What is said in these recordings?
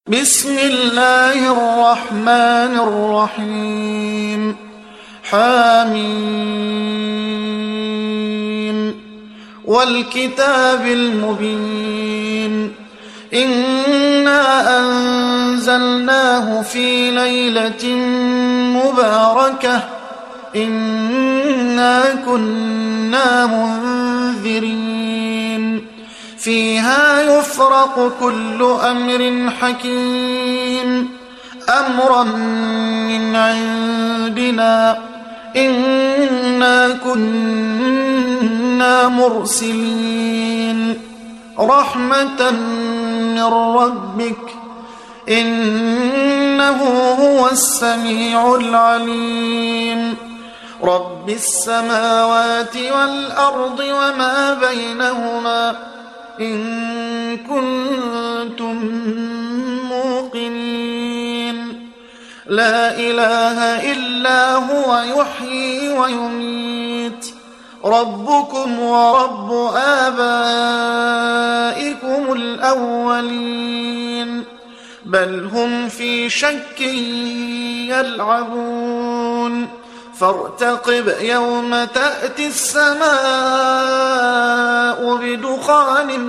بسم الله الرحمن الرحيم حميم والكتاب المبين إنا أنزلناه في ليلة مباركة إنا كنا منذرين فيها يفرق كل أمر حكيم أمرا من عندنا إنا كنا مرسلين رحمة من ربك إنه هو السميع العليم رب السماوات والأرض وما بينهما إن كنتم موقنين لا إله إلا هو يحيي ويميت ربكم ورب آبائكم الأولين بل هم في شك يلعبون فارتقب يوم تأتي السماء بدخان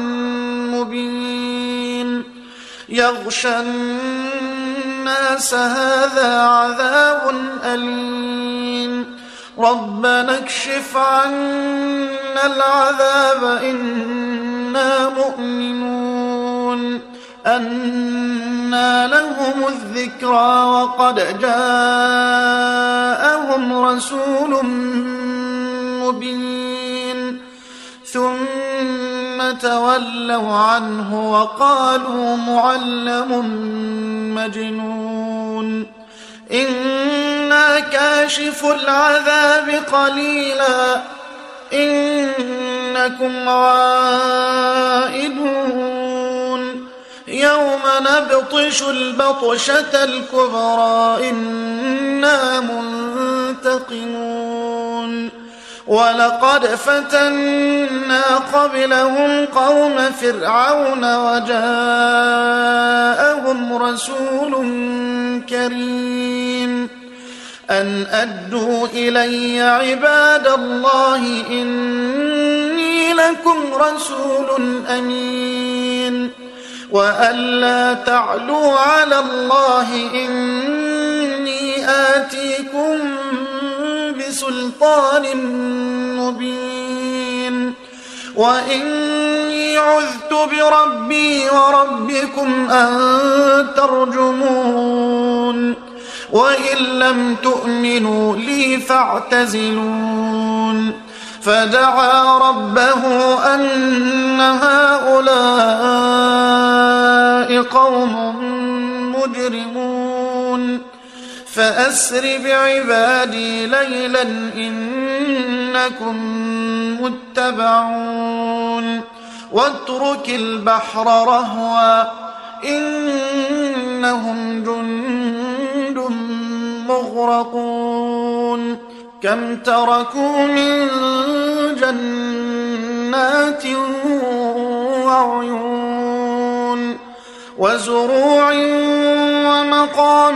مبين يغشى الناس هذا عذاب أليم ربنا اكشف عنا العذاب إنا مؤمنون أنى لهم الذكرى وقد جاءهم رسول مبين ثم تولوا عنه وقالوا معلم مجنون إنا كاشف العذاب قليلا إنكم عائدون يوم نبطش البطشة الكبرى إنا منتقمون ولقد فتنا قبلهم قوم فرعون وجاءهم رسول كريم أن أدوا إلي عباد الله إني لكم رسول أمين وأن لا تعلوا على الله إني آتيكم بسلطان مبين وإني عذت بربي وربكم أن ترجمون وإن لم تؤمنوا لي فاعتزلون فدعا ربه أن هؤلاء قوم مجرمون فأسر بعبادي ليلا إنكم متبعون واترك البحر رهوا إنهم جند مغرقون كم تركوا من جنات وعيون وزروع ومقام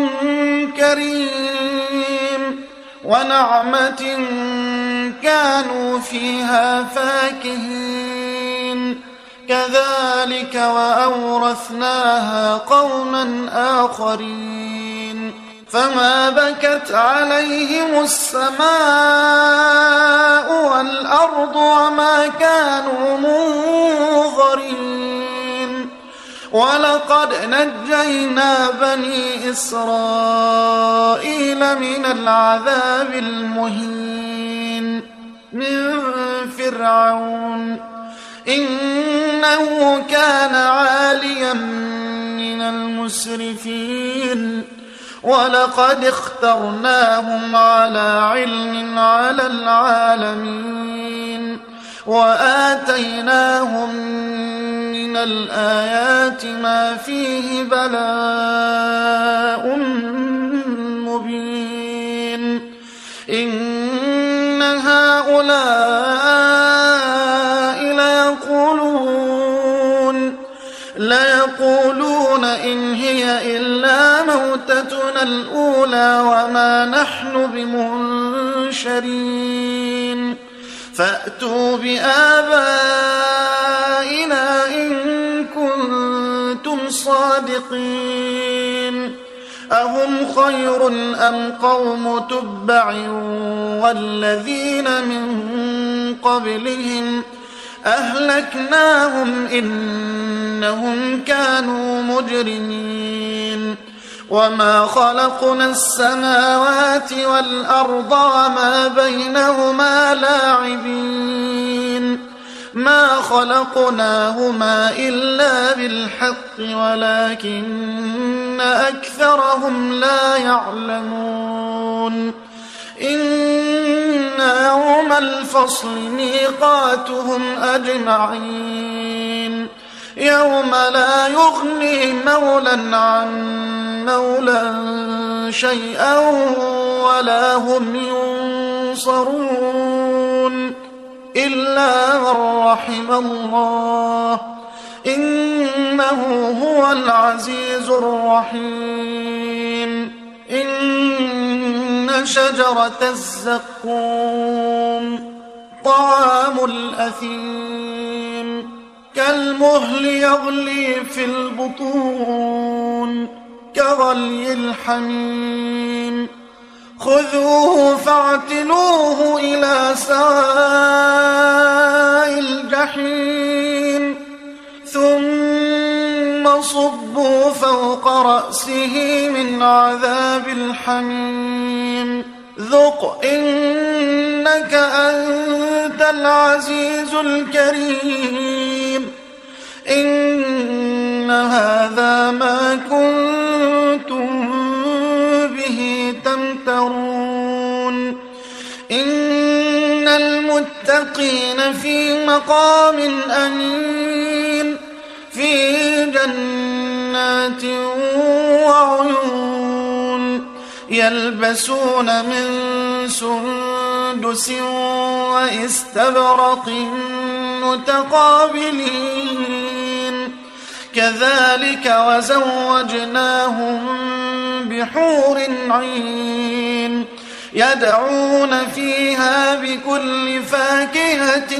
كريم ونعمة كانوا فيها فاكهين كذلك وأورثناها قوما آخرين فما بكت عليهم السماء والأرض وما كانوا منظرين ولقد نجينا بني إسرائيل من العذاب المهين من فرعون إنه كان عاليا من المسرفين ولقد اخترناهم على علم على العالمين وآتيناهم من الآيات ما فيه بلاء مبين إن هؤلاء ليقولون إن هي إلا موتتنا الأولى وما نحن بمنشرين فأتوا بآبائنا إن كنتم صادقين أهم خير أم قوم تبع والذين من قبلهم أهلكناهم إنهم كانوا مجرمين وما خلقنا السماوات والأرض وما بينهما لاعبين ما خلقناهما إلا بالحق ولكن أكثرهم لا يعلمون إن يوم الفصل ميقاتهم أجمعين يوم لا يغني مولى عن مولى شيئا ولا هم ينصرون إلا من رحم الله إنه هو العزيز الرحيم إن شجرة الزقوم طعام الأثيم كالمهل يغلي في البطون كغلي الحميم خذوه فاعتلوه إلى سواء الجحيم ثم صبوا فوق رأسه من عذاب الحميم ذق إنك أنت العزيز الكريم إن هذا ما كنتم به تمترون إن المتقين في مقام أمين في جنات وعيون يلبسون من سندس واستبرق متقابلين كذلك وزوجناهم بحور عين يدعون فيها بكل فاكهة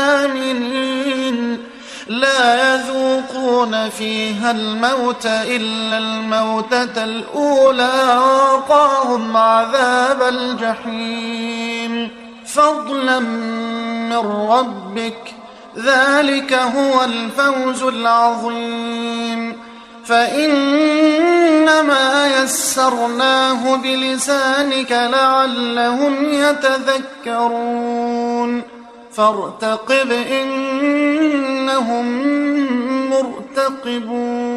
آمنين لا يذوقون فيها الموت إلا الموتة الأولى ووقاهم عذاب الجحيم فضلا من ربك ذلك هو الفوز العظيم فإنما يسرناه بلسانك لعلهم يتذكرون فارتقب إنهم مرتقبون